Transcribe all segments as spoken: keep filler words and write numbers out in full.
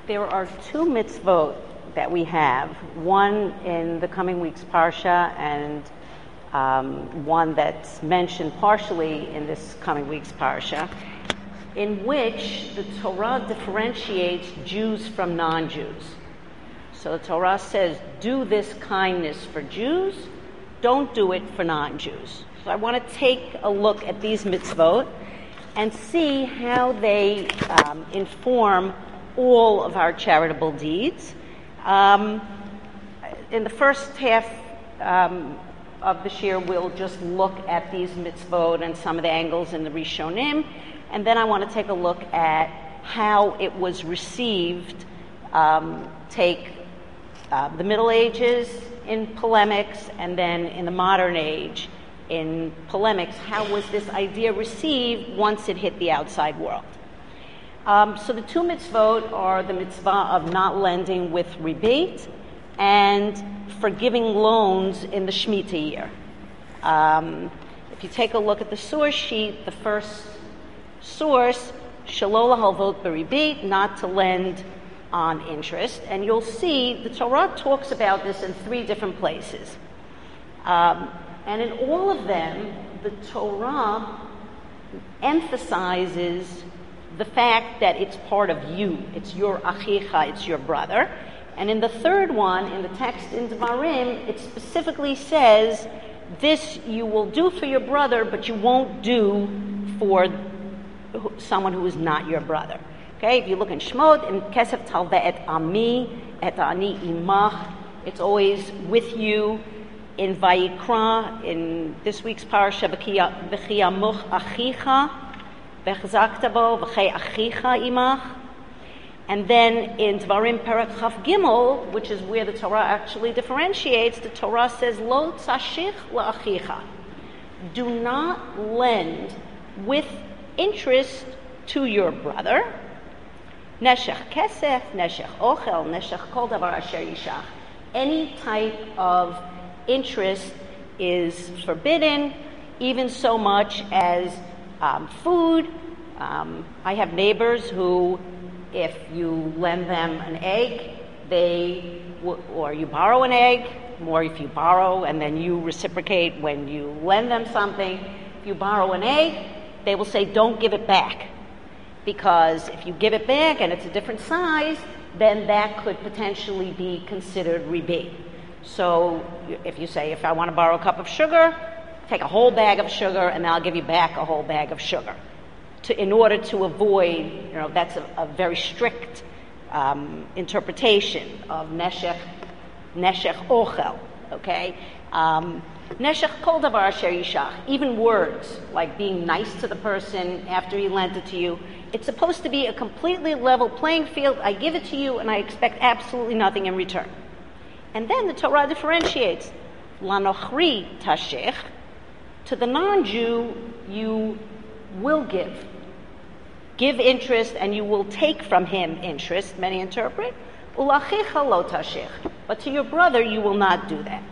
There are two mitzvot that we have, one in the coming week's Parsha and um, one that's mentioned partially in this coming week's Parsha, in which the Torah differentiates Jews from non-Jews. So the Torah says, do this kindness for Jews, don't do it for non-Jews. So I want to take a look at these mitzvot and see how they um, inform all of our charitable deeds. Um, in the first half um, of this year, we'll just look at these mitzvot and some of the angles in the Rishonim, and then I want to take a look at how it was received. Um, take uh, the Middle Ages in polemics, and then in the modern age in polemics, how was this idea received once it hit the outside world? Um, so the two mitzvot are the mitzvah of not lending with rebate and forgiving loans in the Shemitah year. Um, if you take a look at the source sheet, the first source, shelo lahalvot beribit, not to lend on interest, and you'll see the Torah talks about this in three different places. Um, and in all of them, the Torah emphasizes the fact that it's part of you. It's your achicha, it's your brother. And in the third one, in the text in Devarim, it specifically says, this you will do for your brother, but you won't do for someone who is not your brother. Okay, if you look in Shemot, in Kesef Talve et Ami, et Ani Imach, it's always with you. In Vayikra, in this week's parasha, V'chiyamuch achicha, v'chazakta bo, v'chei achicha imach. And then in Dvarim Perek Chaf Gimel, which is where the Torah actually differentiates, the Torah says, Lo tzashich la'achicha. Do not lend with interest to your brother. Neshech kesef, neshech ochel, neshech kol davar asher yishach. Any type of interest is forbidden, even so much as um, food. Um, I have neighbors who, if you lend them an egg, they w- or you borrow an egg, or if you borrow and then you reciprocate when you lend them something, if you borrow an egg, they will say, don't give it back. Because if you give it back and it's a different size, then that could potentially be considered rebate. So if you say, if I want to borrow a cup of sugar, take a whole bag of sugar and I'll give you back a whole bag of sugar. To, in order to avoid, you know, that's a, a very strict um, interpretation of neshech, neshech ochel, okay? Um, neshech kol davar asher yishach, even words like being nice to the person after he lent it to you, it's supposed to be a completely level playing field. I give it to you and I expect absolutely nothing in return. And then the Torah differentiates. Lanochri tashech, to the non-Jew, you will give. Give interest and you will take from him interest, many interpret. Ulachicha lo tashech, but to your brother you will not do that.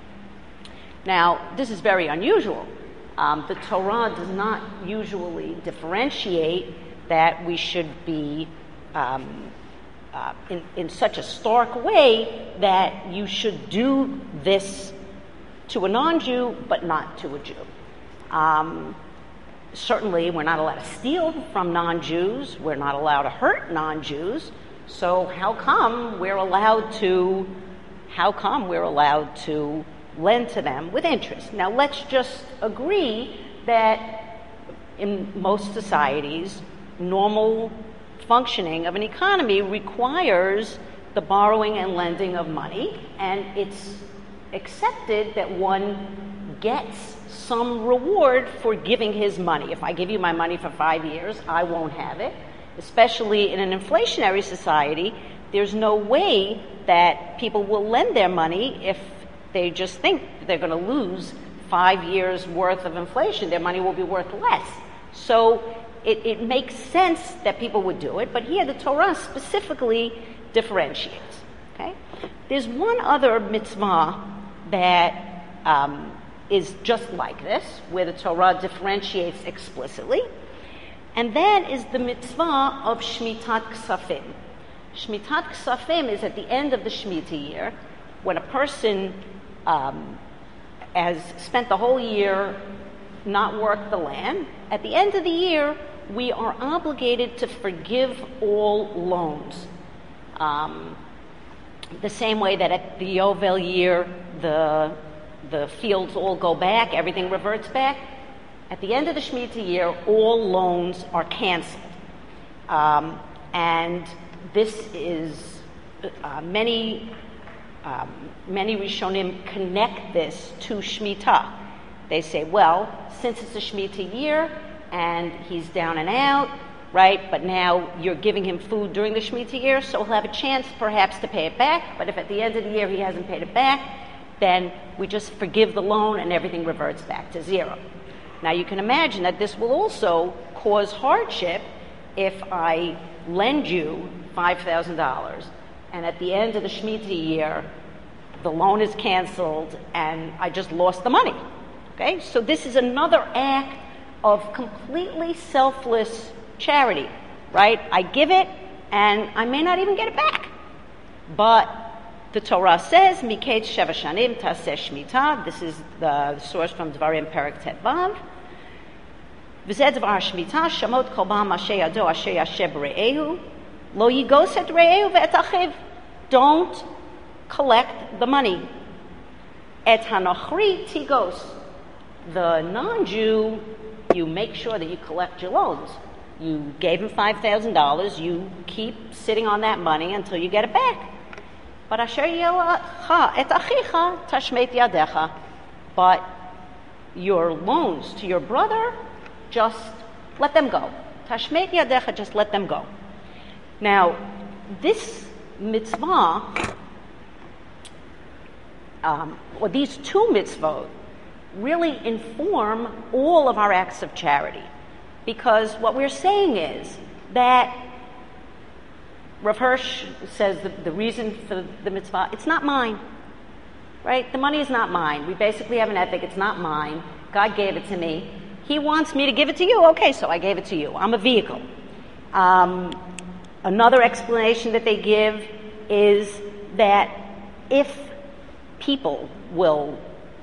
Now, this is very unusual. Um, the Torah does not usually differentiate that we should be um, Uh, in, in such a stark way that you should do this to a non-Jew, but not to a Jew. Um, certainly, we're not allowed to steal from non-Jews. We're not allowed to hurt non-Jews. So how come we're allowed to? How come we're allowed to lend to them with interest? Now, let's just agree that in most societies, normal functioning of an economy requires the borrowing and lending of money, and it's accepted that one gets some reward for giving his money. If I give you my money for five years, I won't have it. Especially in an inflationary society, there's no way that people will lend their money if they just think they're going to lose five years worth of inflation. Their money will be worth less. So It, it makes sense that people would do it, but here the Torah specifically differentiates. Okay, there's one other mitzvah that um, is just like this, where the Torah differentiates explicitly, and that is the mitzvah of Shmitat Ksafim. Shmitat Ksafim is at the end of the Shemitah year, when a person um, has spent the whole year not worked the land. At the end of the year, we are obligated to forgive all loans. Um, the same way that at the Yovel year, the the fields all go back, everything reverts back. At the end of the Shemitah year, all loans are canceled. Um, and this is, uh, many um, many Rishonim connect this to Shemitah. They say, well, since it's a Shemitah year and he's down and out, right, but now you're giving him food during the Shemitah year, so he'll have a chance perhaps to pay it back, but if at the end of the year he hasn't paid it back, then we just forgive the loan and everything reverts back to zero. Now you can imagine that this will also cause hardship if I lend you five thousand dollars and at the end of the Shemitah year the loan is canceled and I just lost the money. Okay, so this is another act of completely selfless charity, right? I give it and I may not even get it back. But the Torah says, Miketz Sheva Shanim Taseh Shemitah. This is the source from Dvarim Perek Tetvav. V'zeh Dvar Shemitah, Shamot Kol Ba'am Asher Yado Asher Yasher B'Re'ehu, Lo Yigos Et Re'ehu Ve'et Achiv. Don't collect the money. Et Hanochri Tigos. The non-Jew, you make sure that you collect your loans. You gave him five thousand dollars, you keep sitting on that money until you get it back. But asher yelecha et achicha tashmet yadecha. But your loans to your brother, just let them go. Tashmet yadecha, just let them go. Now, this mitzvah, um, or these two mitzvot, really inform all of our acts of charity. Because what we're saying is that Rav Hirsch says the, the reason for the mitzvah, it's not mine, right? The money is not mine. We basically have an ethic, it's not mine. God gave it to me. He wants me to give it to you. Okay, so I gave it to you. I'm a vehicle. Um, another explanation that they give is that if people will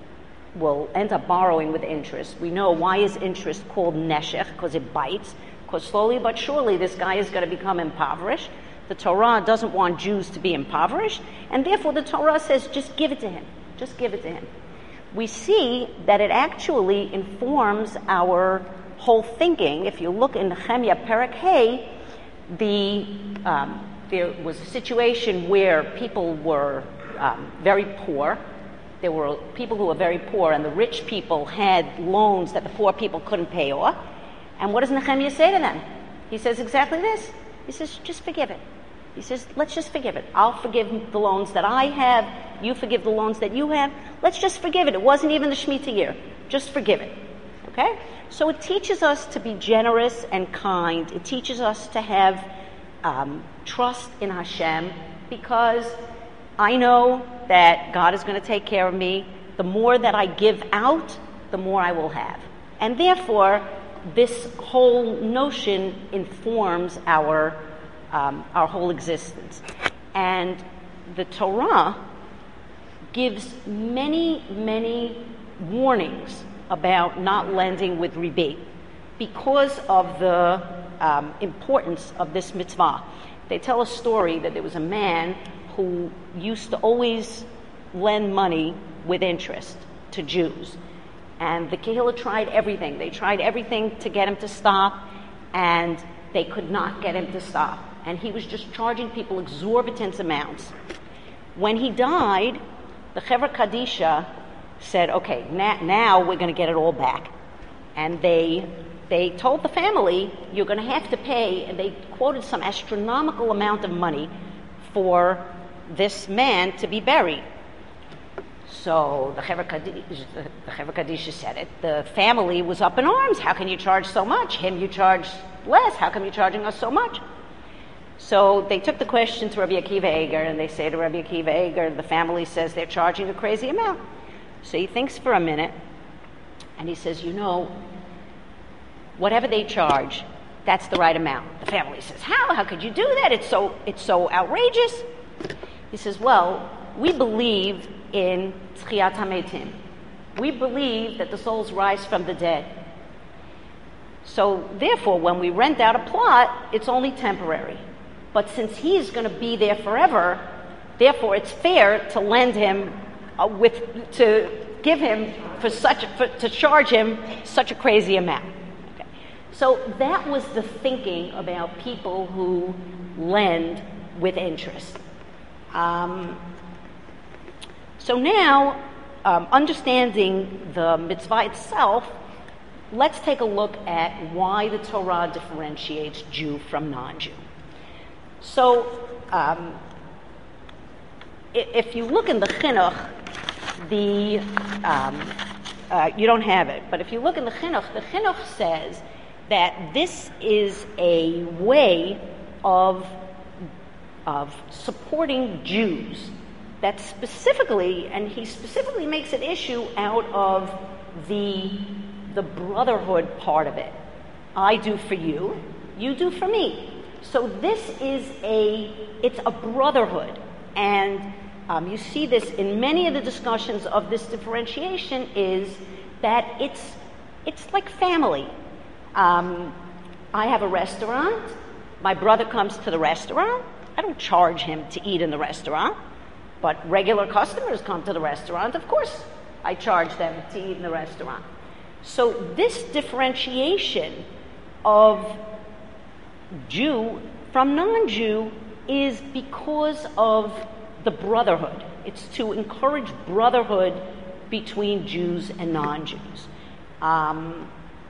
will end up borrowing with interest. We know why is interest called neshech, because it bites, because slowly but surely this guy is going to become impoverished. The Torah doesn't want Jews to be impoverished, and therefore the Torah says, just give it to him. Just give it to him. We see that it actually informs our whole thinking. If you look in Nehemiah Perek Hey, the, um, there was a situation where people were um, very poor. There were people who were very poor, and the rich people had loans that the poor people couldn't pay off. And what does Nehemiah say to them? He says exactly this. He says, just forgive it. He says, let's just forgive it. I'll forgive the loans that I have. You forgive the loans that you have. Let's just forgive it. It wasn't even the Shemitah year. Just forgive it. Okay? So it teaches us to be generous and kind. It teaches us to have um, trust in Hashem, because I know that God is going to take care of me. The more that I give out, the more I will have. And therefore, this whole notion informs our um, our whole existence. And the Torah gives many, many warnings about not lending with rebate because of the um, importance of this mitzvah. They tell a story that there was a man who used to always lend money with interest to Jews. And the Kehillah tried everything. They tried everything to get him to stop, and they could not get him to stop. And he was just charging people exorbitant amounts. When he died, the Chevra Kadisha said, okay, na- now we're going to get it all back. And they they told the family, you're going to have to pay, and they quoted some astronomical amount of money for this man to be buried. So the Chevra Kadisha, the Chevra Kadisha said it. The family was up in arms. How can you charge so much? Him you charge less. How come you're charging us so much? So they took the question to Rabbi Akiva Eger, and they say to Rabbi Akiva Eger, the family says they're charging a crazy amount. So he thinks for a minute, and he says, you know, whatever they charge, that's the right amount. The family says, how? How could you do that? It's so, it's so outrageous. He says, well, we believe in Tchiyat HaMetim. We believe that the souls rise from the dead. So therefore, when we rent out a plot, it's only temporary. But since he's going to be there forever, therefore it's fair to lend him uh, with, to give him for such, for, to charge him such a crazy amount. Okay. So that was the thinking about people who lend with interest. Um, so now, um, understanding the mitzvah itself, let's take a look at why the Torah differentiates Jew from non-Jew. So, um, if you look in the Chinuch, the um, uh, you don't have it, but if you look in the Chinuch, the Chinuch says that this is a way of of supporting Jews that specifically, and he specifically makes an issue out of the the brotherhood part of it. I do for you, you do for me. So this is a, it's a brotherhood. And um, you see this in many of the discussions of this differentiation is that it's, it's like family. Um, I have a restaurant. My brother comes to the restaurant. I don't charge him to eat in the restaurant. But regular customers come to the restaurant. Of course, I charge them to eat in the restaurant. So this differentiation of Jew from non-Jew is because of the brotherhood. It's to encourage brotherhood between Jews and non-Jews. Um,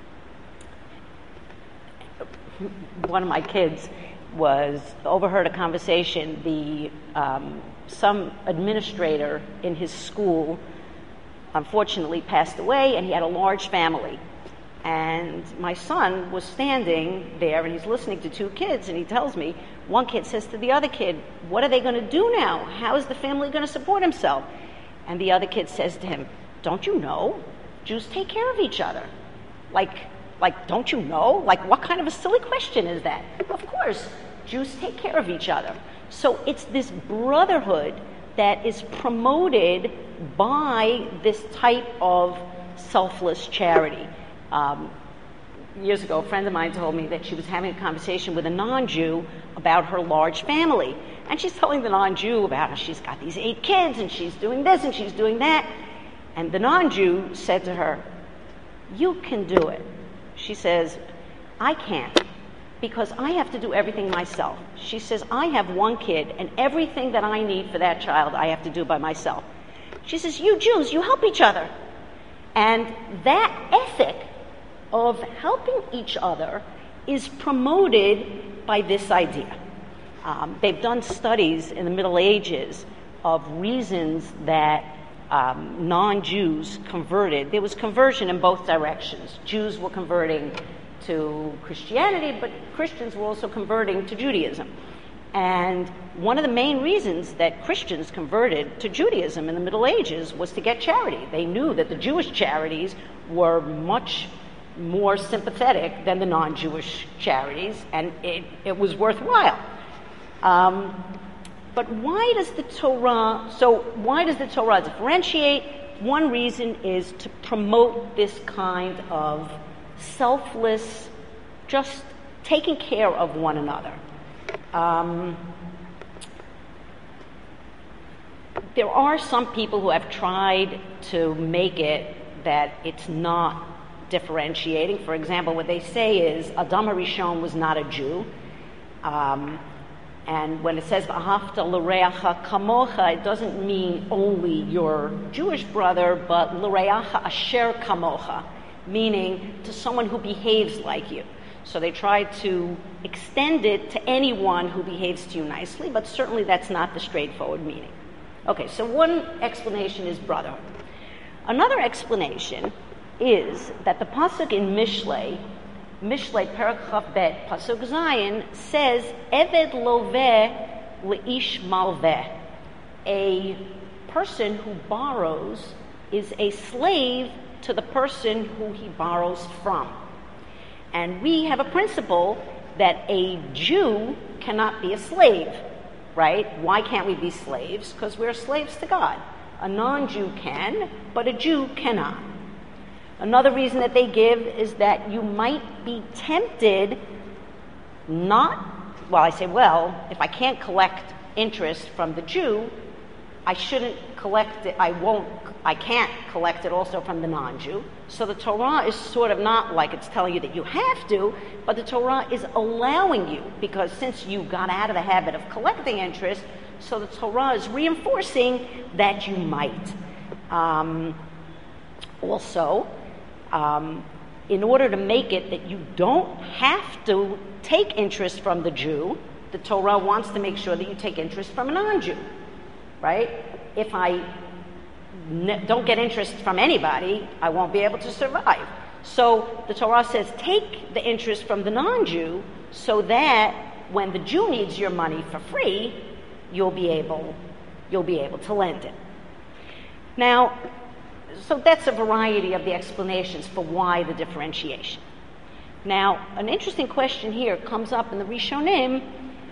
one of my kids was overheard a conversation. The um, some administrator in his school unfortunately passed away, and he had a large family. And my son was standing there, and he's listening to two kids, and he tells me, one kid says to the other kid, what are they going to do now? How is the family going to support himself? And the other kid says to him, don't you know? Jews take care of each other. Like, like, don't you know? Like, what kind of a silly question is that? Of course, Jews take care of each other. So it's this brotherhood that is promoted by this type of selfless charity. Um, years ago, a friend of mine told me that she was having a conversation with a non-Jew about her large family. And she's telling the non-Jew about how she's got these eight kids, and she's doing this, and she's doing that. And the non-Jew said to her, you can do it. She says, I can't, because I have to do everything myself. She says, I have one kid, and everything that I need for that child, I have to do by myself. She says, you Jews, you help each other. And that ethic of helping each other is promoted by this idea. Um, they've done studies in the Middle Ages of reasons that um, non-Jews converted. There was conversion in both directions. Jews were converting to Christianity, but Christians were also converting to Judaism. And one of the main reasons that Christians converted to Judaism in the Middle Ages was to get charity. They knew that the Jewish charities were much more sympathetic than the non-Jewish charities, and it, it was worthwhile. Um, but why does the Torah, so why does the Torah differentiate? One reason is to promote this kind of selfless, just taking care of one another. Um, there are some people who have tried to make it that it's not differentiating. For example, what they say is Adam HaRishon was not a Jew. Um, and when it says V'ahavta l'reacha kamocha, it doesn't mean only your Jewish brother, but l'reacha asher kamocha, meaning to someone who behaves like you. So they try to extend it to anyone who behaves to you nicely, but certainly that's not the straightforward meaning. Okay, so one explanation is brotherhood. Another explanation is that the pasuk in Mishlei, Mishlei Perek Chaf Bet, pasuk Zayin, says Eved loveh leish malveh. A person who borrows is a slave to the person who he borrows from. And we have a principle that a Jew cannot be a slave, right? Why can't we be slaves? Because we're slaves to God. A non-Jew can, but a Jew cannot. Another reason that they give is that you might be tempted not, well, I say, well, if I can't collect interest from the Jew, I shouldn't collect it, I won't, I can't collect it also from the non-Jew. So the Torah is sort of not like it's telling you that you have to, but the Torah is allowing you, because since you got out of the habit of collecting interest, so the Torah is reinforcing that you might. Um, also, um, in order to make it that you don't have to take interest from the Jew, the Torah wants to make sure that you take interest from a non-Jew, right? If I ne- don't get interest from anybody, I won't be able to survive. So the Torah says take the interest from the non-Jew so that when the Jew needs your money for free, you'll be able, you'll be able to lend it. Now, so that's a variety of the explanations for why the differentiation. Now, an interesting question here comes up in the Rishonim.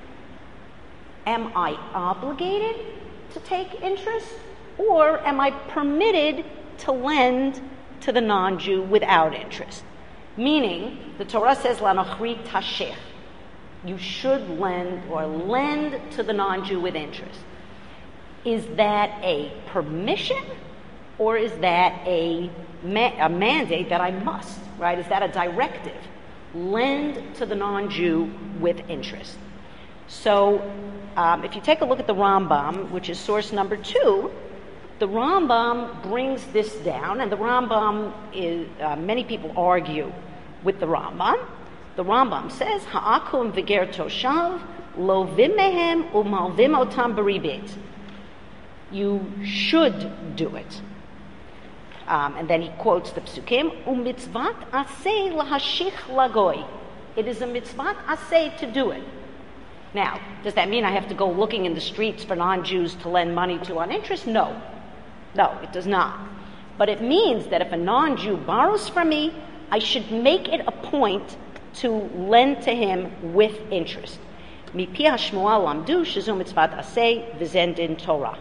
Am I obligated to take interest, or am I permitted to lend to the non-Jew without interest? Meaning, the Torah says, "Lanochri tashech," you should lend or lend to the non-Jew with interest. Is that a permission, or is that a, ma- a mandate that I must, right? Is that a directive? Lend to the non-Jew with interest. So, um, if you take a look at the Rambam, which is source number two, the Rambam brings this down, and the Rambam is, uh, many people argue with the Rambam. The Rambam says, "Ha'akum v'ger toshav lovim mehem umalvim otam beribit." You should do it. Um, and then he quotes the psukim, "Umitzvat aseh lahashich lagoy." It is a mitzvat aseh to do it. Now, does that mean I have to go looking in the streets for non-Jews to lend money to on interest? No. No, it does not. But it means that if a non-Jew borrows from me, I should make it a point to lend to him with interest. Mipi hashmuah lamdu shezu mitzvat aseh v'zen din Torah.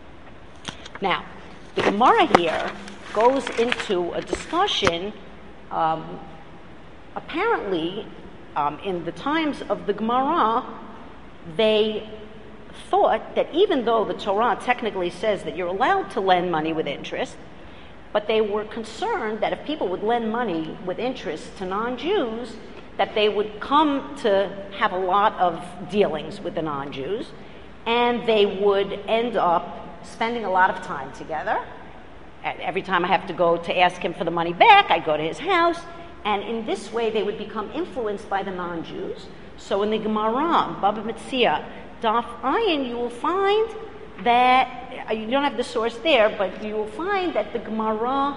Now, the Gemara here goes into a discussion, um, apparently, um, in the times of the Gemara, they thought that even though the Torah technically says that you're allowed to lend money with interest, but they were concerned that if people would lend money with interest to non-Jews, that they would come to have a lot of dealings with the non-Jews, and they would end up spending a lot of time together. And every time I have to go to ask him for the money back, I go to his house, and in this way they would become influenced by the non-Jews. So in the Gemara, Baba Metzia, Daf Ayin, you will find that, you don't have the source there, but you will find that the Gemara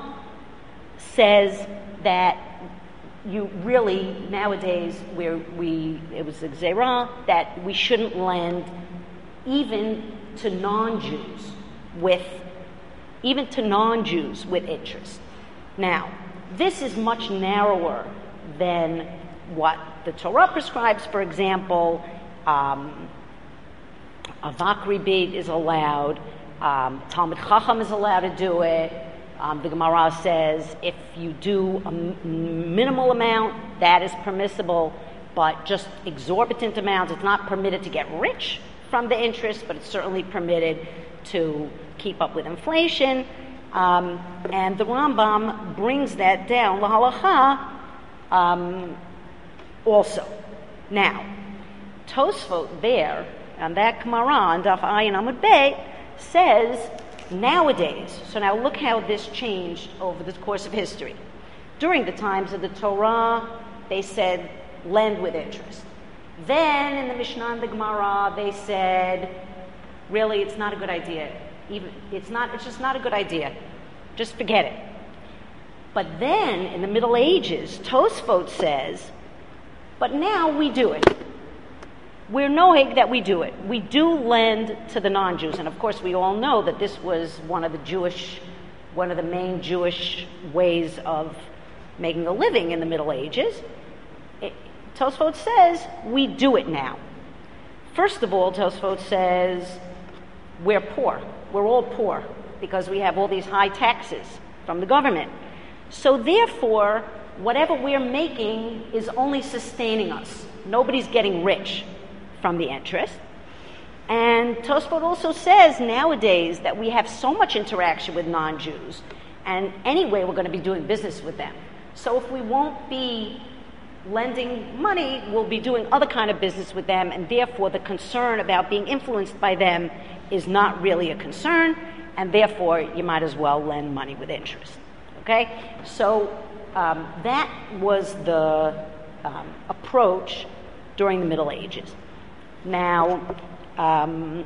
says that you really, nowadays, where we, it was a Gzerah, that we shouldn't lend even to non-Jews with, even to non-Jews with interest. Now, this is much narrower than what the Torah prescribes. For example, um, avak ribit is allowed, um, Talmud Chacham is allowed to do it. Um, the Gemara says if you do a m- minimal amount, that is permissible, but just exorbitant amounts, it's not permitted to get rich from the interest, but it's certainly permitted to keep up with inflation. Um, and the Rambam brings that down, la halacha, um, also. Now, Tosfot there, on that Gemara, on Daf Ayin Amud Beit, says nowadays, so now look how this changed over the course of history. During the times of the Torah, they said, lend with interest. Then in the Mishnah and the Gemara, they said, really, it's not a good idea. Even it's not. It's just not a good idea. Just forget it. But then in the Middle Ages, Tosfot says, but now we do it. We're knowing that we do it. We do lend to the non-Jews, and of course, we all know that this was one of the Jewish, one of the main Jewish ways of making a living in the Middle Ages. Tosfot says we do it now. First of all, Tosfot says we're poor. We're all poor because we have all these high taxes from the government. So therefore, whatever we're making is only sustaining us. Nobody's getting rich from the interest. And Tosfot also says nowadays that we have so much interaction with non-Jews, and anyway we're going to be doing business with them. So if we won't be lending money, we'll be doing other kind of business with them, and therefore the concern about being influenced by them is not really a concern, and therefore you might as well lend money with interest. Okay? So um, that was the um, approach during the Middle Ages. Now, Um,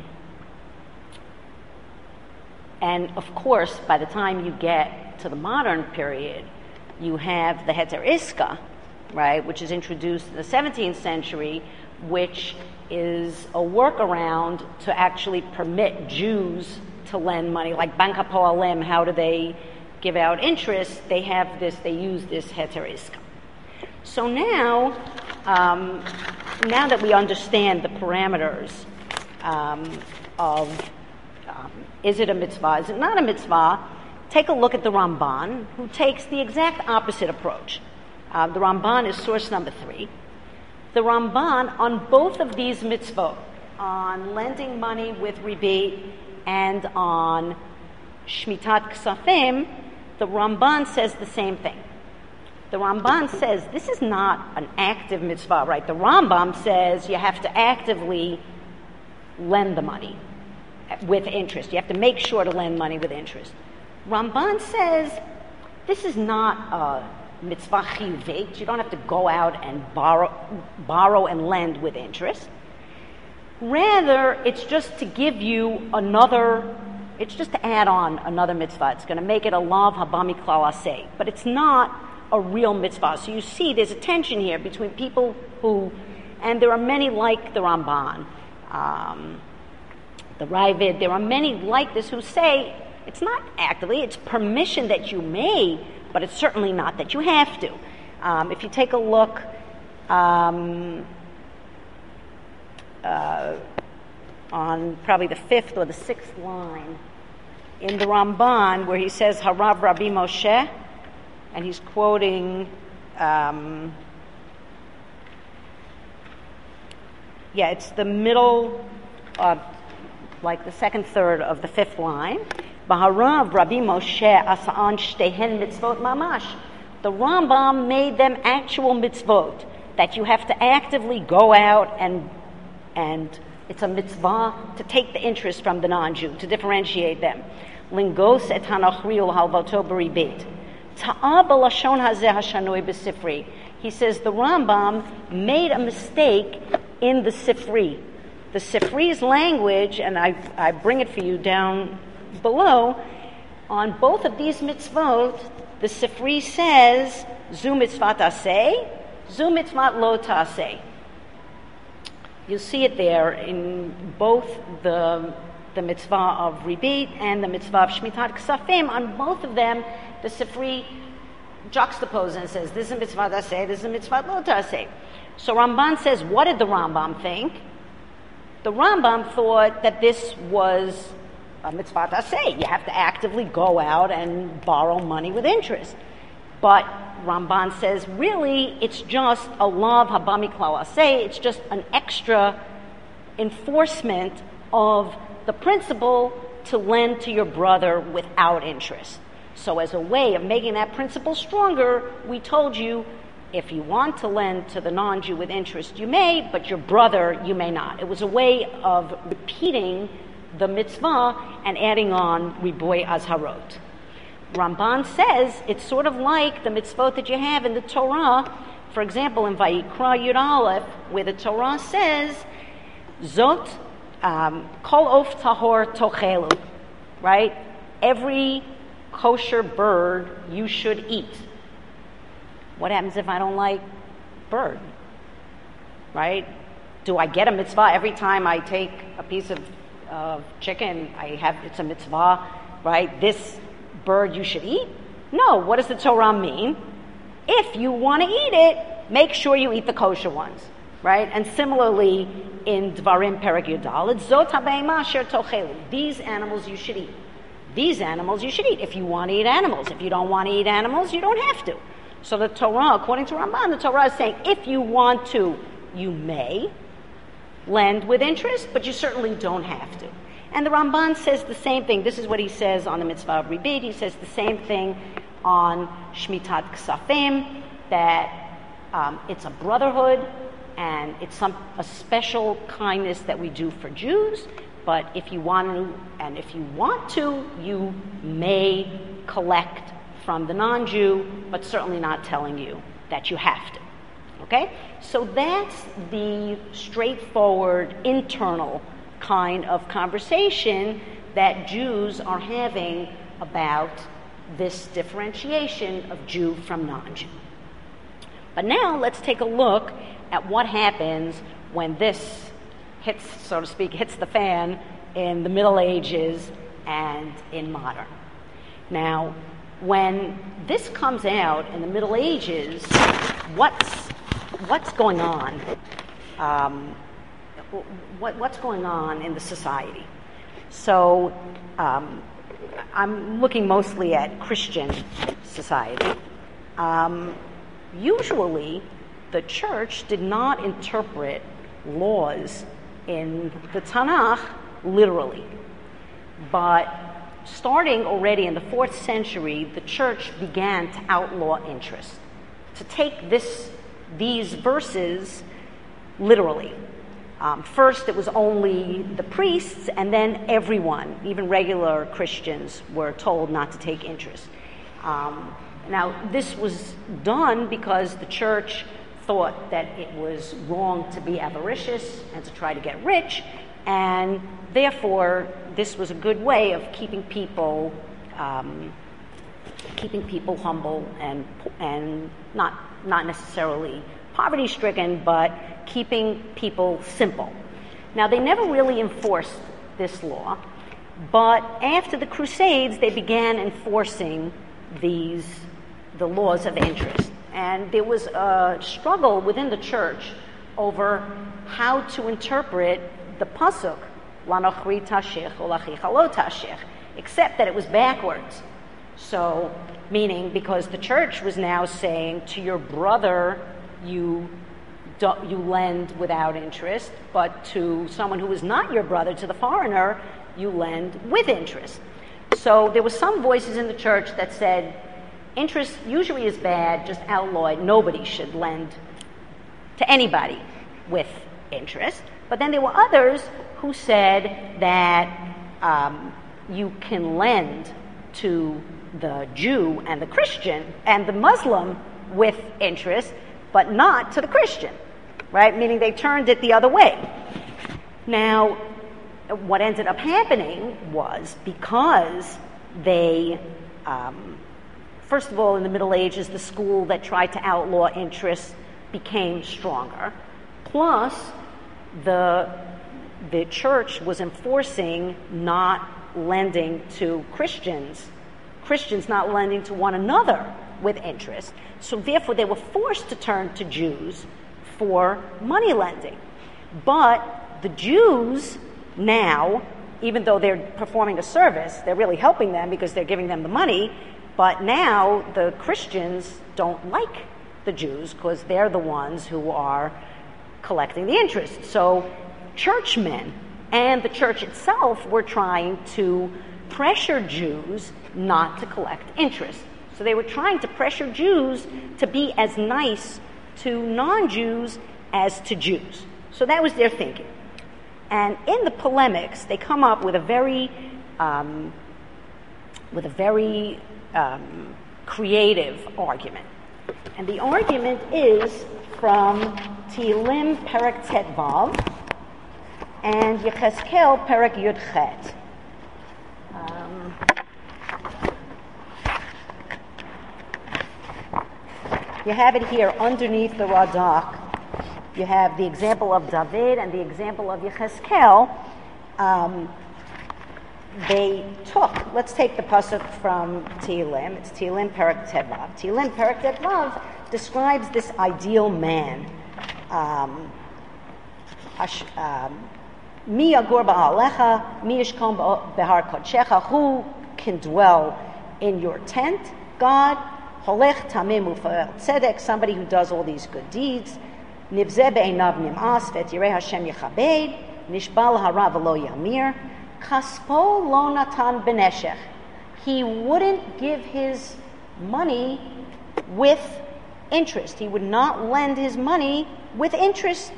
and of course, by the time you get to the modern period, you have the Heter Iska, right, which is introduced in the seventeenth century, which is a workaround to actually permit Jews to lend money. Like Bank HaPoalim, how do they give out interest? They have this, they use this Heter Iska. So now, um, now that we understand the parameters Um, of um, is it a mitzvah, is it not a mitzvah, take a look at the Ramban, who takes the exact opposite approach. Uh, the Ramban is source number three. The Ramban, on both of these mitzvot, on lending money with rebate and on Shmitat Ksafim, the Ramban says the same thing. The Ramban says this is not an active mitzvah, right? The Rambam says you have to actively lend the money with interest. You have to make sure to lend money with interest. Ramban says this is not a mitzvah chiyuvit. You don't have to go out and borrow, borrow and lend with interest. Rather, it's just to give you another, it's just to add on another mitzvah. It's going to make it a lav habami klal aseh. But it's not a real mitzvah. So you see there's a tension here between people who, and there are many like the Ramban, Um, the Ravid, there are many like this who say it's not actively, it's permission that you may, but it's certainly not that you have to. Um, if you take a look um, uh, on probably the fifth or the sixth line in the Ramban where he says Harav Rabbi Moshe, and he's quoting um, Yeah, it's the middle, uh, like the second third of the fifth line. Baharav Rabbi Moshe asa'an shtehen mitzvot mamash. The Rambam made them actual mitzvot that you have to actively go out and and it's a mitzvah to take the interest from the non-Jew, to differentiate them. Lingos et hanachri halvato beribit. Ta'a b'lashon hazeh hashanoi b'sifri. He says the Rambam made a mistake in the Sifri. The Sifri's language, and I, I bring it for you down below, on both of these mitzvot, the Sifri says, Zu mitzvat aseh, Zu mitzvat lo taseh. You'll see it there in both the, the mitzvah of Ribit and the mitzvah of Shmitat Ksafim. On both of them, the Sifri juxtaposes and says, this is a mitzvah taseh, this is a mitzvah lo taseh. So Ramban says, what did the Rambam think? The Rambam thought that this was a mitzvah taseh. You have to actively go out and borrow money with interest. But Ramban says, really, it's just a lav habami klal aseh. It's just an extra enforcement of the principle to lend to your brother without interest. So as a way of making that principle stronger, we told you, if you want to lend to the non-Jew with interest, you may, but your brother, you may not. It was a way of repeating the mitzvah and adding on riboy azharot. Ramban says it's sort of like the mitzvot that you have in the Torah. For example, in Vayikra Yud Aleph, where the Torah says, Zot um, kol of tahor tochelu, right? Every kosher bird you should eat. What happens if I don't like bird? Right? Do I get a mitzvah every time I take a piece of uh, chicken? I have it's a mitzvah, right? This bird you should eat? No. What does the Torah mean? If you want to eat it, make sure you eat the kosher ones, right? And similarly, in Dvarim Perek Yudalid, Zot habeima asher tochelu. These animals you should eat. These animals you should eat. If you want to eat animals. If you don't want to eat animals, you don't have to. So the Torah, according to Ramban, the Torah is saying, if you want to, you may lend with interest, but you certainly don't have to. And the Ramban says the same thing. This is what he says on the Mitzvah of Ribid. He says the same thing on Shmitat Ksafim, that um, it's a brotherhood and it's some a special kindness that we do for Jews. But if you want to, and if you want to, you may collect from the non-Jew, but certainly not telling you that you have to. Okay? So that's the straightforward, internal kind of conversation that Jews are having about this differentiation of Jew from non-Jew. But now let's take a look at what happens when this hits, so to speak, hits the fan in the Middle Ages and in modern. Now, when this comes out in the Middle Ages, what's what's going on? Um, what, what's going on in the society? So, um, I'm looking mostly at Christian society. Um, usually, the church did not interpret laws in the Tanakh literally. But starting already in the fourth century, the church began to outlaw interest, to take this these verses literally. Um, first, it was only the priests, and then everyone, even regular Christians, were told not to take interest. Um, now, this was done because the church thought that it was wrong to be avaricious and to try to get rich, and therefore, this was a good way of keeping people, um, keeping people humble and and not not necessarily poverty-stricken, but keeping people simple. Now, they never really enforced this law, but after the Crusades, they began enforcing these the laws of interest, and there was a struggle within the church over how to interpret the pasuk, Lanochri tashich olachicha lo tashich, except that it was backwards. So, meaning because the church was now saying to your brother, you do, you lend without interest, but to someone who is not your brother, to the foreigner, you lend with interest. So there were some voices in the church that said, interest usually is bad, just outlaw it. Nobody should lend to anybody with interest. But then there were others who said that um, you can lend to the Jew and the Christian and the Muslim with interest, but not to the Christian, right? Meaning they turned it the other way. Now, what ended up happening was because they, um, first of all, in the Middle Ages, the school that tried to outlaw interest became stronger. Plus, the the church was enforcing not lending to Christians, Christians not lending to one another with interest. So therefore, they were forced to turn to Jews for money lending. But the Jews now, even though they're performing a service, they're really helping them because they're giving them the money, but now the Christians don't like the Jews because they're the ones who are collecting the interest. So churchmen and the church itself were trying to pressure Jews not to collect interest. So they were trying to pressure Jews to be as nice to non-Jews as to Jews. So that was their thinking. And in the polemics, they come up with a very, um, with a very um, creative argument. And the argument is from Tehillim Perek Tet Vav and Yechezkel Perek Yud Chet. Um, you have it here underneath the Radak. You have the example of David and the example of Yechezkel. Um, they took, let's take the pasuk from Tehillim. It's Tehillim Perek Tet Vav. Tehillim Perek Tet Vav describes this ideal man. Um, Mi yagur ba'alecha, mi yishkom behar kodshecha, who can dwell in your tent? God. Holech tamim u'fa'el tzedek, somebody who does all these good deeds. Nivzeh be'einav nim'as, v'et yirei Hashem yechabed, nishbal hara v'lo yamir, kaspo lo natan b'neshech. He wouldn't give his money with interest. He would not lend his money with interest.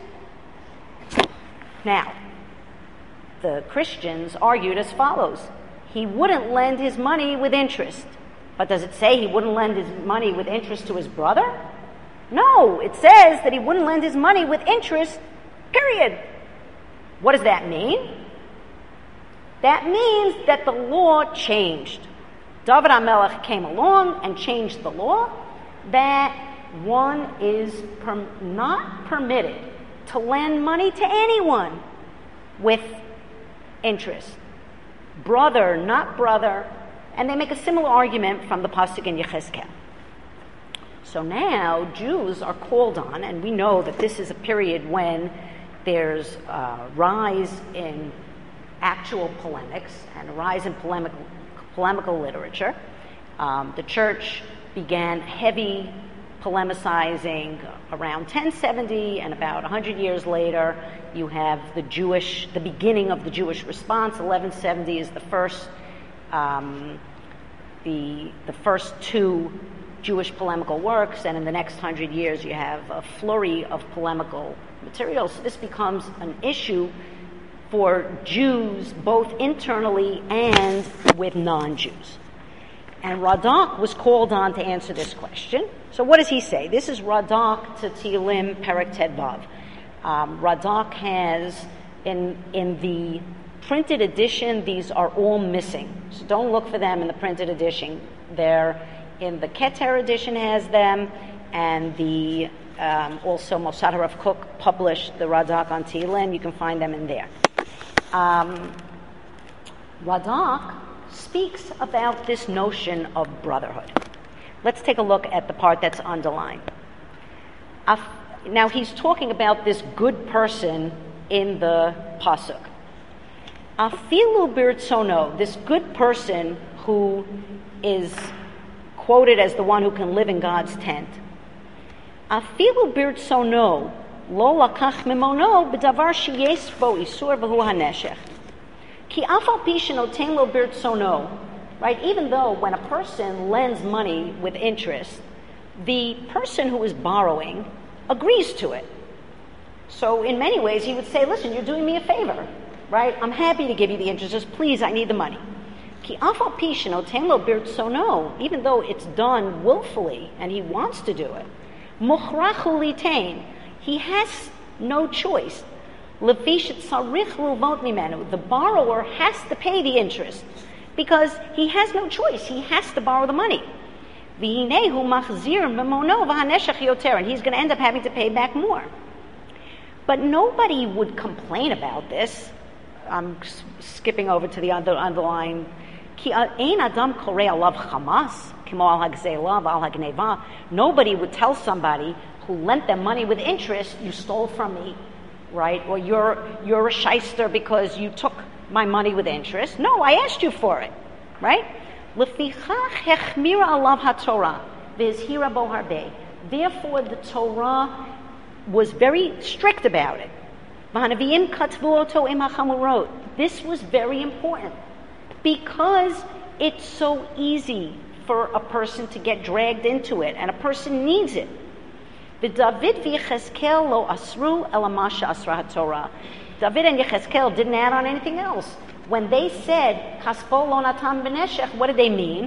Now, the Christians argued as follows. He wouldn't lend his money with interest. But does it say he wouldn't lend his money with interest to his brother? No, it says that he wouldn't lend his money with interest, period. What does that mean? That means that the law changed. David HaMelech came along and changed the law that one is per- not permitted to lend money to anyone with interest. Brother, not brother. And they make a similar argument from the pasuk in Yechezkel. So now Jews are called on, and we know that this is a period when there's a rise in actual polemics and a rise in polemical, polemical literature. Um, the church began heavy polemicizing around ten seventy, and about one hundred years later, you have the Jewish, the beginning of the Jewish response. eleven seventy is the first Um, the the first two Jewish polemical works, and in the next hundred years you have a flurry of polemical material. So this becomes an issue for Jews both internally and with non-Jews. And Radak was called on to answer this question. So what does he say? This is Radak to Tehillim Perek Ted Vav. Um, Radak has in in the printed edition, these are all missing. So don't look for them in the printed edition. They're in the Keter edition has them, and the um, also Mosad HaRav Kook published the Radak on Tehillim. You can find them in there. Um, Radak speaks about this notion of brotherhood. Let's take a look at the part that's underlined. Now he's talking about this good person in the pasuk. Afilu birtzono, this good person who is quoted as the one who can live in God's tent. Afilu birtzono lo lakach mimono b'davar sheyes bo isur v'hu haneshech. Ki af al pi shenoten lo birtzono. Right, even though when a person lends money with interest, the person who is borrowing agrees to it. So in many ways he would say, listen, you're doing me a favor. Right? I'm happy to give you the interest. Just please, I need the money. Ki afal pi shenoten lo birtzono, even though it's done willfully and he wants to do it, muchrachu litain, he has no choice. Lefi shetzarich lilvot mimenu, the borrower has to pay the interest because he has no choice. He has to borrow the money. V'hinehu machzir memono v'haneshech yoter, and he's going to end up having to pay back more. But nobody would complain about this. I'm skipping over to the under, underline. Nobody would tell somebody who lent them money with interest, you stole from me, right? Or you're you're a shyster because you took my money with interest. No, I asked you for it, right? Therefore, the Torah was very strict about it. This was very important because it's so easy for a person to get dragged into it, and a person needs it. David and Yechezkel didn't add on anything else. When they said, Kaspo lo natan b'neshech, what did they mean?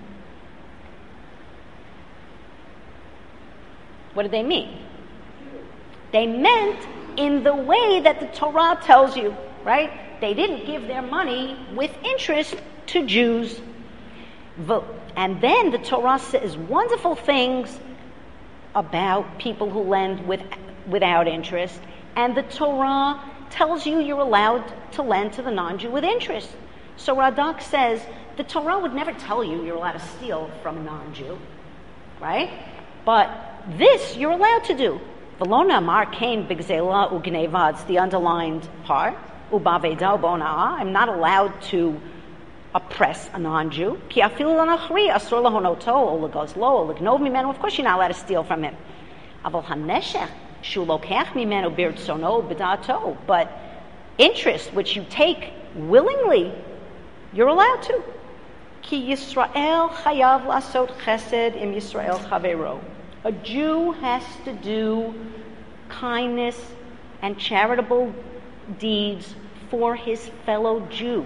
What did they mean? They meant in the way that the Torah tells you, right? They didn't give their money with interest to Jews. And then the Torah says wonderful things about people who lend with, without interest. And the Torah tells you you're allowed to lend to the non-Jew with interest. So Radak says the Torah would never tell you you're allowed to steal from a non-Jew, right? But this you're allowed to do. Velona mar kain bigzela ugneva, it's the underlined part. Ubaveda ubonaa, I'm not allowed to oppress a non-Jew. Ki afilu lanachri asur lahonoto o legozlo o legnov mimenu, of course you're not allowed to steal from him. Aval haneshech shu lokech mimenu birtsono b'dato, but interest which you take willingly, you're allowed to. Ki Yisrael chayav lasot chesed im Yisrael chavero. A Jew has to do kindness and charitable deeds for his fellow Jew.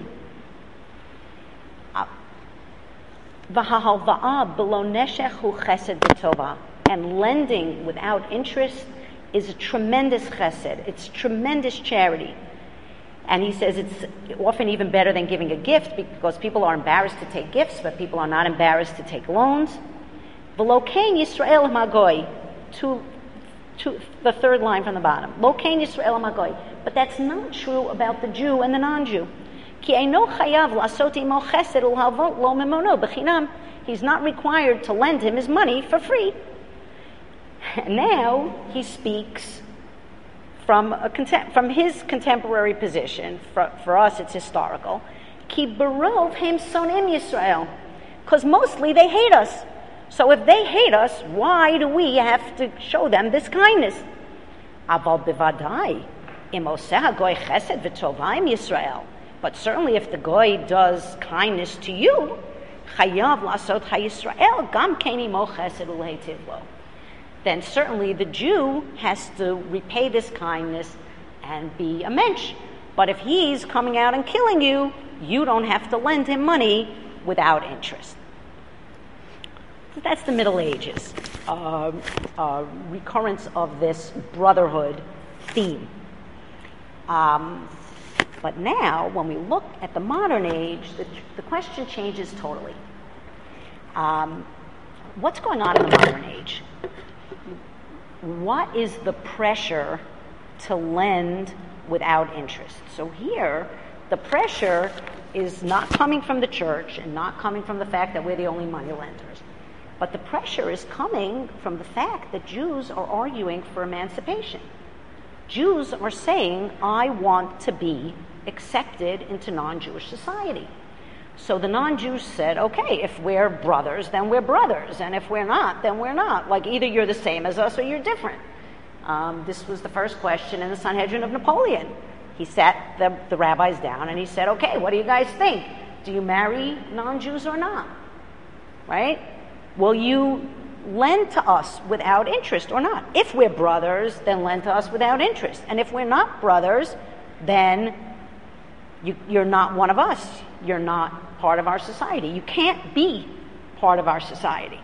V'hahalva'a below neshech hu chesed b'tova. And lending without interest is a tremendous chesed. It's tremendous charity. And he says it's often even better than giving a gift because people are embarrassed to take gifts, but people are not embarrassed to take loans. V'lokein Yisrael magoy, to, to the third line from the bottom. Lokein Yisrael magoy. But that's not true about the Jew and the non-Jew. Ki eino chayav la'asot imo chesed u'halvot lo memono b'chinam. He's not required to lend him his money for free. And now he speaks from a contem- from his contemporary position. For, for us, it's historical. Ki berov hem sonim Yisrael. Because mostly they hate us. So if they hate us, why do we have to show them this kindness? Aval bivadai im oseh hagoy chesed v'tova im Yisrael. But certainly if the goy does kindness to you, chayav lasot haYisrael gam kein imo chesed u'leitiv lo. Then certainly the Jew has to repay this kindness and be a mensch. But if he's coming out and killing you, you don't have to lend him money without interest. So that's the Middle Ages, uh, uh, recurrence of this brotherhood theme. Um, but now, when we look at the modern age, the, the question changes totally. Um, what's going on in the modern age? What is the pressure to lend without interest? So here, the pressure is not coming from the church and not coming from the fact that we're the only money lenders. But the pressure is coming from the fact that Jews are arguing for emancipation. Jews are saying, I want to be accepted into non-Jewish society. So the non-Jews said, okay, if we're brothers, then we're brothers. And if we're not, then we're not. Like either you're the same as us or you're different. Um, this was the first question in the Sanhedrin of Napoleon. He sat the, the rabbis down and he said, okay, what do you guys think? Do you marry non-Jews or not? Right? Will you lend to us without interest or not? If we're brothers, then lend to us without interest. And if we're not brothers, then you, you're not one of us. You're not part of our society. You can't be part of our society.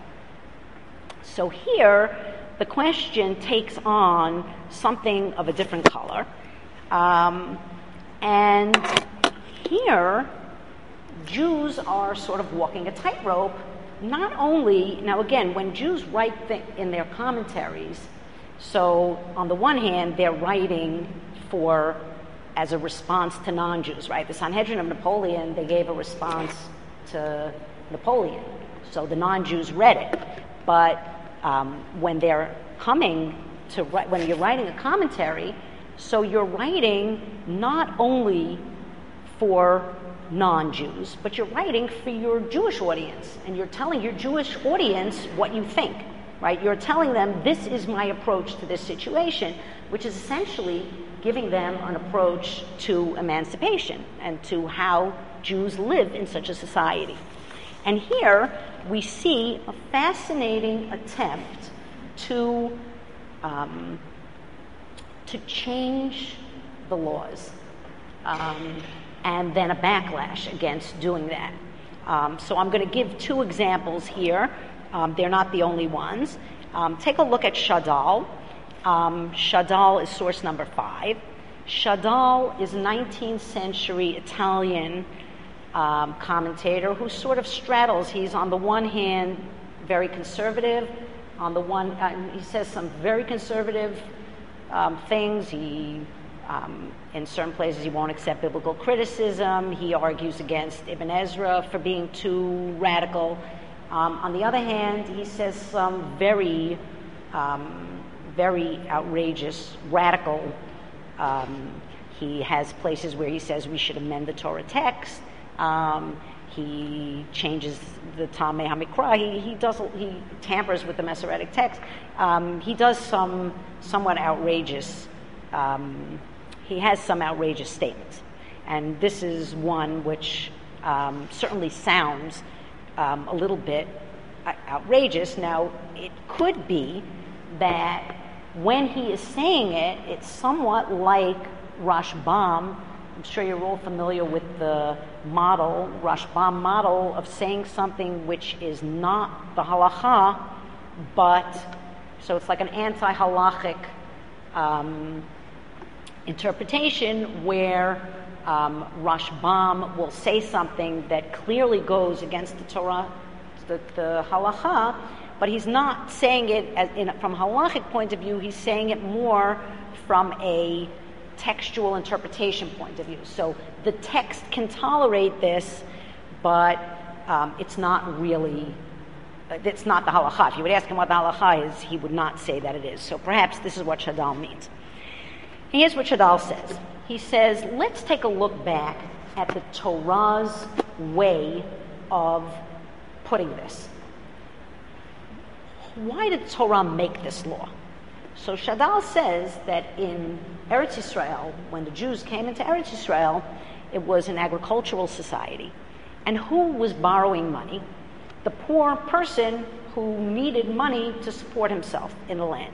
So here, the question takes on something of a different color. Um, and here, Jews are sort of walking a tightrope. Not only, now again, when Jews write th- in their commentaries, so on the one hand, they're writing for, as a response to non-Jews, right? The Sanhedrin of Napoleon, they gave a response to Napoleon. So the non-Jews read it. But um, when they're coming to write, when you're writing a commentary, so you're writing not only for non-Jews, but you're writing for your Jewish audience, and you're telling your Jewish audience what you think, right? You're telling them, this is my approach to this situation, which is essentially giving them an approach to emancipation and to how Jews live in such a society. And here we see a fascinating attempt to um, to change the laws. Um, and then a backlash against doing that. Um, so I'm going to give two examples here. Um, they're not the only ones. Um, take a look at Shadal. Um, Shadal is source number five. Shadal is a nineteenth century Italian um, commentator who sort of straddles. He's on the one hand very conservative. On the one, uh, he says some very conservative um, things. He Um, in certain places, he won't accept biblical criticism. He argues against Ibn Ezra for being too radical. Um, on the other hand, he says some very um, very outrageous, radical. Um, he has places where he says we should amend the Torah text. Um, he changes the Tamei HaMikra. He, he does he tampers with the Masoretic text. Um, he does some somewhat outrageous. Um, he has some outrageous statements, and this is one which um, certainly sounds um, a little bit outrageous. Now, it could be that when he is saying it, it's somewhat like Rashbam. I'm sure you're all familiar with the model, Rashbam model, of saying something which is not the halacha, but, so it's like an anti-halachic um, interpretation where um, Rashbam will say something that clearly goes against the Torah, the, the halacha, but he's not saying it as in, from a halachic point of view. He's saying it more from a textual interpretation point of view. So the text can tolerate this, but um, it's not really, it's not the halacha. If you would ask him what the halacha is, he would not say that it is. So perhaps this is what Shadal means. Here's what Shadal says. He says, let's take a look back at the Torah's way of putting this. Why did Torah make this law? So Shadal says that in Eretz Yisrael, when the Jews came into Eretz Yisrael, it was an agricultural society. And who was borrowing money? The poor person who needed money to support himself in the land.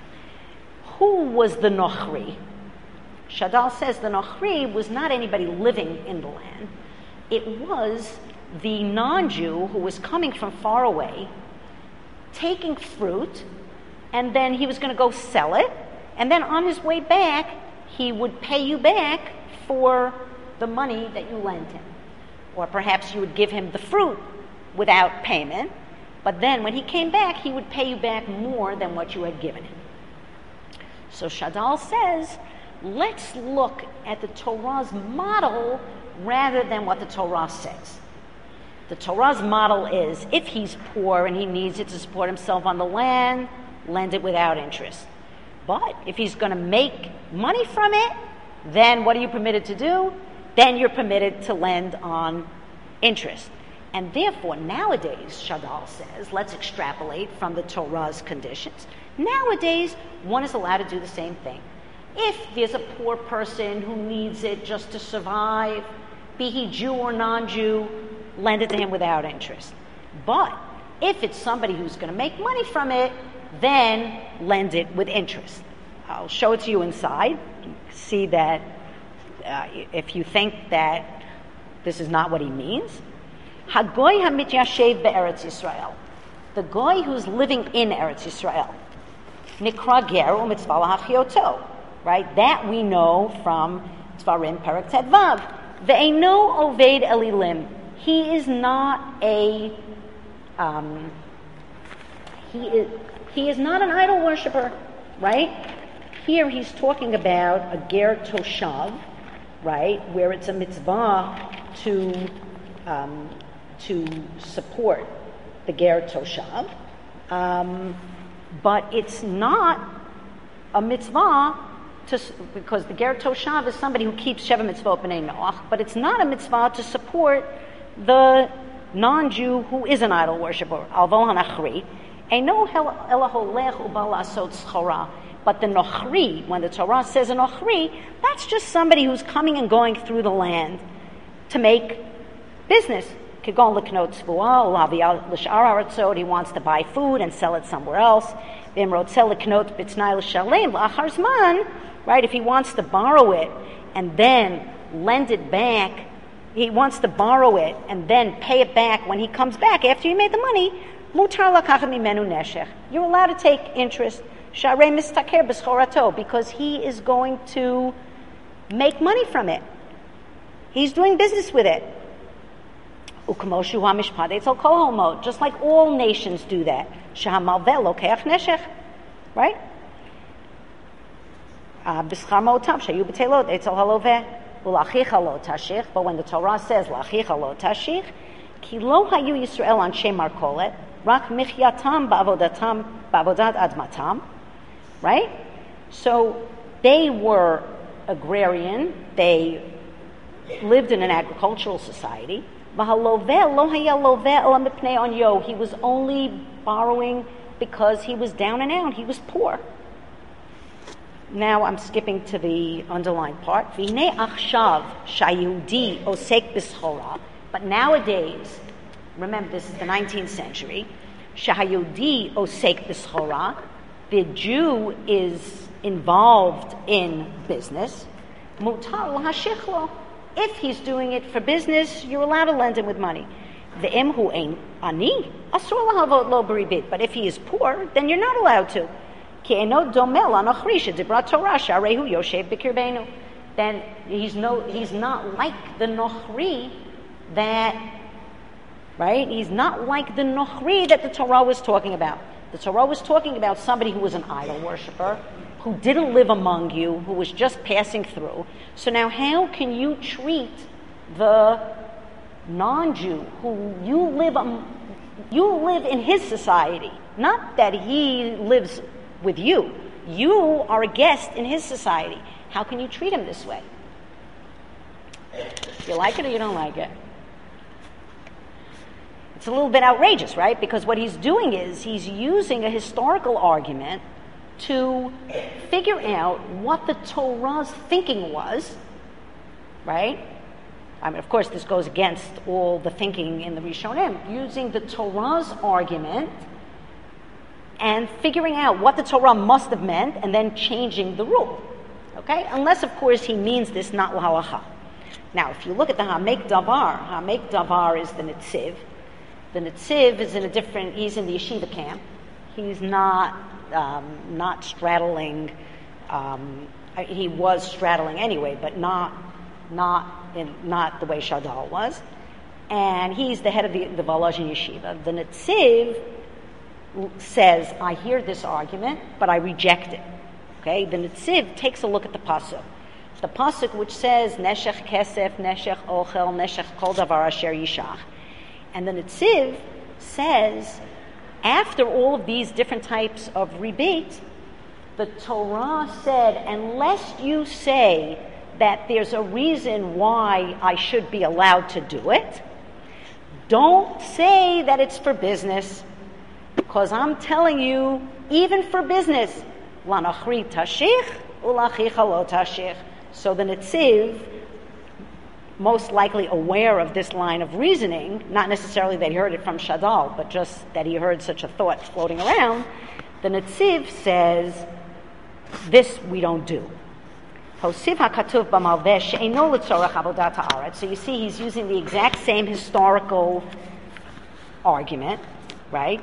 Who was the Nochri? Shadal says the Nochri was not anybody living in the land. It was the non-Jew who was coming from far away, taking fruit, and then he was going to go sell it, and then on his way back, he would pay you back for the money that you lent him. Or perhaps you would give him the fruit without payment, but then when he came back, he would pay you back more than what you had given him. So Shadal says, let's look at the Torah's model rather than what the Torah says. The Torah's model is, if he's poor and he needs it to support himself on the land, lend it without interest. But if he's going to make money from it, then what are you permitted to do? Then you're permitted to lend on interest. And therefore, nowadays, Shadal says, let's extrapolate from the Torah's conditions. Nowadays, one is allowed to do the same thing. If there's a poor person who needs it just to survive, be he Jew or non-Jew, lend it to him without interest. But if it's somebody who's going to make money from it, then lend it with interest. I'll show it to you inside. You see that uh, if you think that this is not what he means. Hagoy hamityashev be'eretz Yisrael. The goy who's living in Eretz Yisrael. Nikra ger u'mitzvah lahachioto. Right? That we know from Tvarim Perek Tedvav. Ve'eino oved elilim. He is not a, um, he is, he is not an idol worshiper, right? Here he's talking about a ger toshav, right, where it's a mitzvah to um, to support the ger toshav, um, but it's not a mitzvah to, because the ger toshav is somebody who keeps sheva mitzvot b'nei Noach, but it's not a mitzvah to support the non-Jew who is an idol worshiper, alvo hanachri, eino ela holech ubal asot schora. But the nochri, when the Torah says a nochri, that's just somebody who's coming and going through the land to make business. Kegon leknot tzvua, ulaviyah l'shar haratzot, he wants to buy food and sell it somewhere else. V'im rotzeh leknot b'tnai l'shalem la'achar zman, right? If he wants to borrow it and then lend it back, he wants to borrow it and then pay it back when he comes back after he made the money. Mutar lakach mimenu neshech. You're allowed to take interest. Sharei mistaker b'schorato, because he is going to make money from it. He's doing business with it. U'kamoshu ha'mishpat etzel kol homot, just like all nations do that. Shahamalvel lokeach neshech, right? B'schar mo'otav shayu b'telot etzel haloveh. But when the Torah says "L'achicha lo tashich," ki lo hayu Yisrael anshe markolet, rak michyatam ba'avodatam ba'avodat admatam, right? So they were agrarian, they lived in an agricultural society. He was only borrowing because he was down and out, he was poor. Now I'm skipping to the underlined part. But nowadays, remember this is the nineteenth century, Shahayudi osek b'schora, the Jew is involved in business. Mutar lahashichlo. If he's doing it for business, you're allowed to lend him with money. The imhu ain ani asur lahavot lo beribit. But if he is poor, then you're not allowed to. Ki eno domel anochri shedibra Torah sharehu yoshev b'kirbenu. Then he's no, he's not like the nochri that, right? He's not like the nochri that the Torah was talking about. The Torah was talking about somebody who was an idol worshiper, who didn't live among you, who was just passing through. So now how can you treat the non-Jew who you live um, you live in his society, not that he lives with you. You are a guest in his society. How can you treat him this way? You like it or you don't like it? It's a little bit outrageous, right? Because what he's doing is he's using a historical argument to figure out what the Torah's thinking was, right? I mean, of course, this goes against all the thinking in the Rishonim, using the Torah's argument and figuring out what the Torah must have meant and then changing the rule, okay? Unless, of course, he means this not l'halacha. Now, if you look at the Hamek Davar, Hamek Davar is the Netziv. The Netziv is in a different, he's in the yeshiva camp. He's not Um, not straddling. Um, he was straddling anyway, but not not in, not the way Shadal was. And he's the head of the, the Volozhin Yeshiva. The Netziv says, "I hear this argument, but I reject it." Okay, the Netziv takes a look at the pasuk, the pasuk which says "Neshech kesef, Neshech ochel, Neshech kol davar asher yishach," and the Netziv says, after all of these different types of rebate, the Torah said, unless you say that there's a reason why I should be allowed to do it, don't say that it's for business, because I'm telling you, even for business, lanachri tashich ulachicha lo tashich. So the Netziv, most likely aware of this line of reasoning, not necessarily that he heard it from Shadal, but just that he heard such a thought floating around, the Netziv says, this we don't do. So you see, he's using the exact same historical argument, right?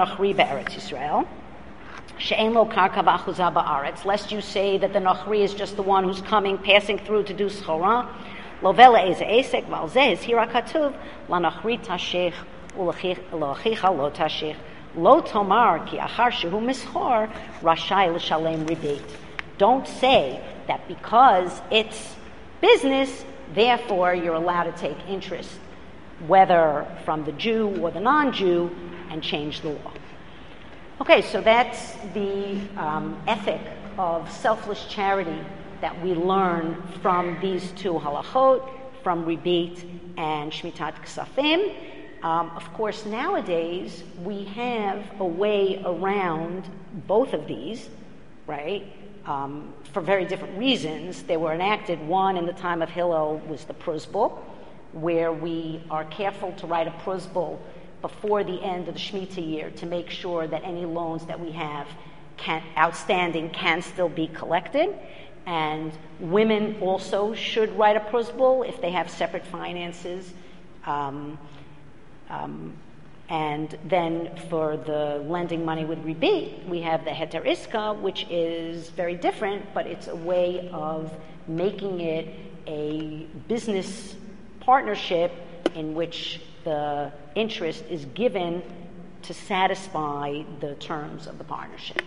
Lest you say that the Nochri is just the one who's coming, passing through to do schora. Lovela is esek valzeh is here katuv lanachri tashich ulachicha lo tashich lo tomar ki achar shehu mischor rashai l'shalem rebate. Don't say that because it's business, therefore you're allowed to take interest, whether from the Jew or the non-Jew, and change the law. Okay, so that's the um, ethic of selfless charity that we learn from these two halachot, from Rebate and Shmitat Ksafim. Um, of course, nowadays, we have a way around both of these, right, um, for very different reasons. They were enacted. One, in the time of Hillel, was the Pruzbul, where we are careful to write a Pruzbul before the end of the Shemitah year to make sure that any loans that we have can, outstanding can still be collected. And women also should write a Pruzbul if they have separate finances. Um, um, and then for the lending money with rebate, we have the Heter Iska, which is very different, but it's a way of making it a business partnership in which the interest is given to satisfy the terms of the partnership.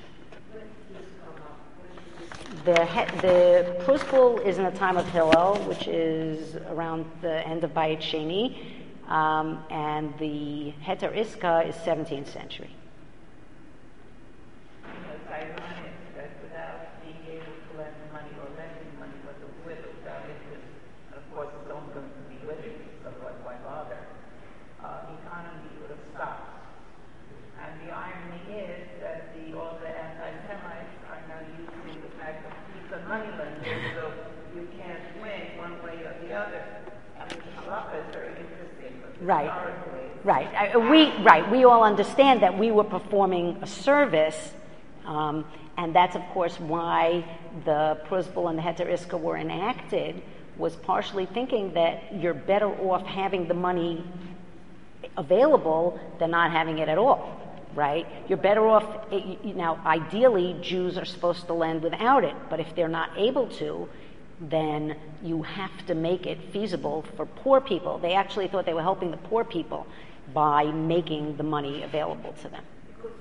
The the Pruzbul is in the time of Hillel, which is around the end of Bayit Sheni. um, and the Heter Iska is seventeenth century. It's ironic that without being able to lend money or lending money, but the widow without interest, and of course it's only going to be living, otherwise why bother, uh, economy would have stopped. And the irony is that the, all the anti-Semites are now using the fact that he's a money lender, so you can't win one way or the other. I mean, the halacha is very interesting, but Right. historically, Right. I, we right. We all understand that we were performing a service, um, and that's of course why the Prusbul and the Heter Iska were enacted. Was partially thinking that you're better off having the money available than not having it at all. Right? You're better off. You know, ideally, Jews are supposed to lend without it, but if they're not able to, then you have to make it feasible for poor people. They actually thought they were helping the poor people by making the money available to them.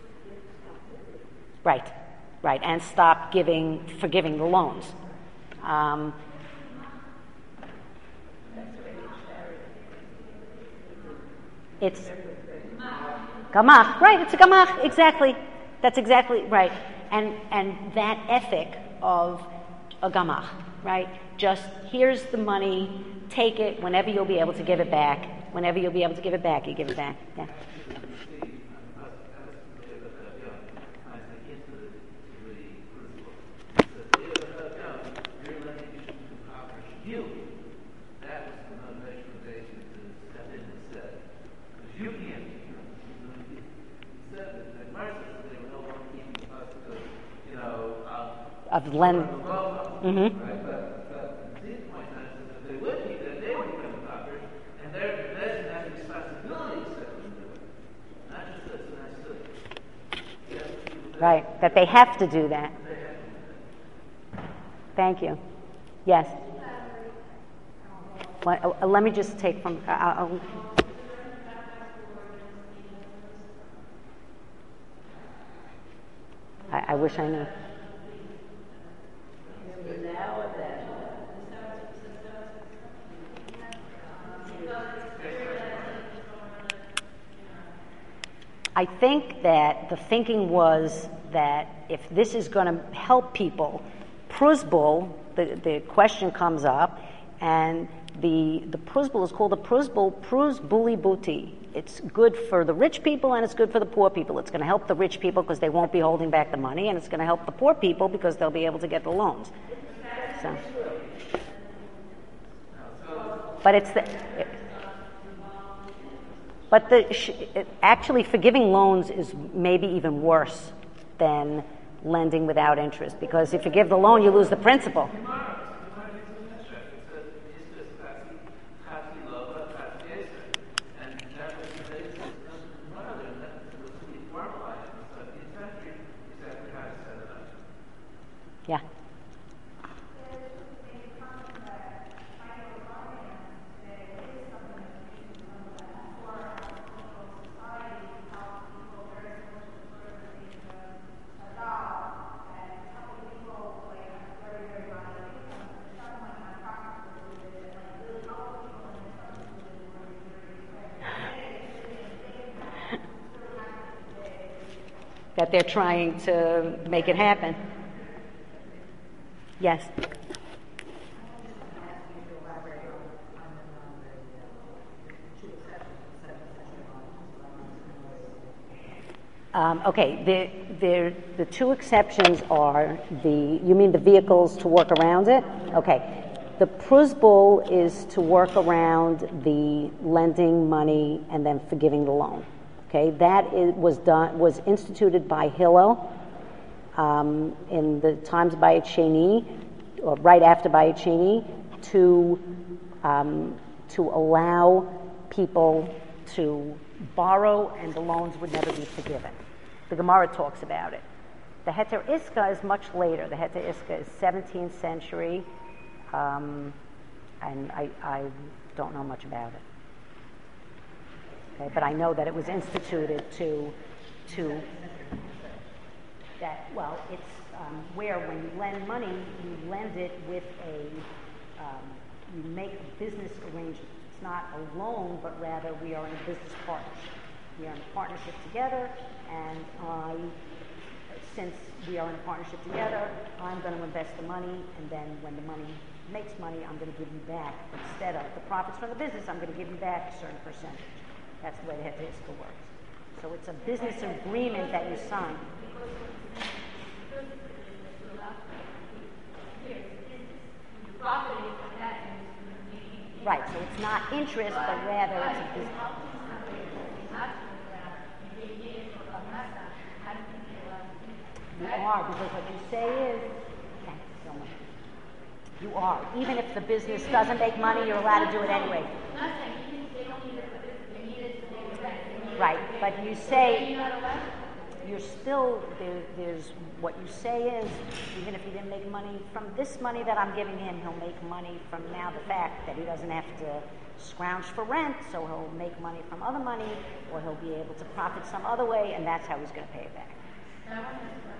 Right, right, and stop giving, forgiving the loans. Um, it's gamach, right? It's a gamach, exactly. That's exactly right, and and that ethic of a gamach. Right? Just here's the money, take it whenever you'll be able to give it back. Whenever you'll be able to give it back, you give it back. Yeah. Of lend. Mm-hmm. Right, that they have to do that. Thank you. Yes. Well, uh, let me just take from. Uh, I'll, I, I wish I knew. I think that the thinking was that if this is going to help people, Prusbul, the, the question comes up, and the the Prusbul is called the Prusbul Prusbuli Buti. It's good for the rich people and it's good for the poor people. It's going to help the rich people because they won't be holding back the money, and it's going to help the poor people because they'll be able to get the loans. So, but it's the. It, But the, actually, forgiving loans is maybe even worse than lending without interest, because if you give the loan, you lose the principal. Yeah. That they're trying to make it happen. Yes. Um, okay, the, the, the two exceptions are the, you mean the vehicles to work around it? Okay. The Prusbul is to work around the lending money and then forgiving the loan. Okay, that is, was done was instituted by Hillel um, in the times of Bayit Sheni, or right after Bayit Sheni, to um, to allow people to borrow and the loans would never be forgiven. The Gemara talks about it. The Heter Iska is much later. The Heter Iska is seventeenth century, um, and I, I don't know much about it. Okay, but I know that it was instituted to, to that, well, it's um, where when you lend money, you lend it with a, um, you make a business arrangement. It's not a loan, but rather we are in a business partnership. We are in a partnership together, and I, since we are in a partnership together, I'm going to invest the money, and then when the money makes money, I'm going to give you back. Instead of the profits from the business, I'm going to give you back a certain percentage. That's the way the Heteiska works. So it's a business agreement that you sign. Right, so it's not interest, but rather it's a business. You are, because what you say is, thank you so much. You are. Even if the business doesn't make money, you're allowed to do it anyway. Right, but you say, you're still, there, there's, what you say is, even if he didn't make money from this money that I'm giving him, he'll make money from now the fact that he doesn't have to scrounge for rent, so he'll make money from other money, or he'll be able to profit some other way, and that's how he's going to pay it back.